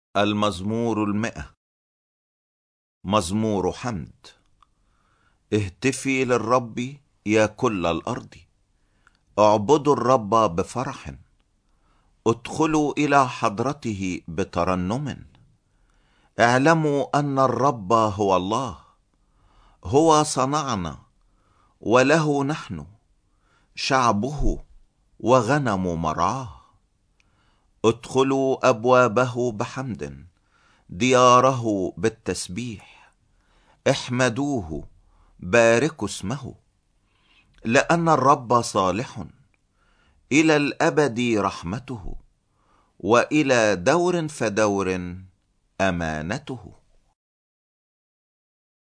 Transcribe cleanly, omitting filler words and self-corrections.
المزمور 100. مزمور حمد. اهتفي للرب يا كل الأرض، اعبدوا الرب بفرح، ادخلوا إلى حضرته بترنم. اعلموا أن الرب هو الله، هو صنعنا وله نحن، شعبه وغنم مرعاه. ادخلوا أبوابه بحمد، دياره بالتسبيح. احمدوه، باركوا اسمه، لأن الرب صالح، إلى الأبد رحمته، وإلى دور فدور أمانته.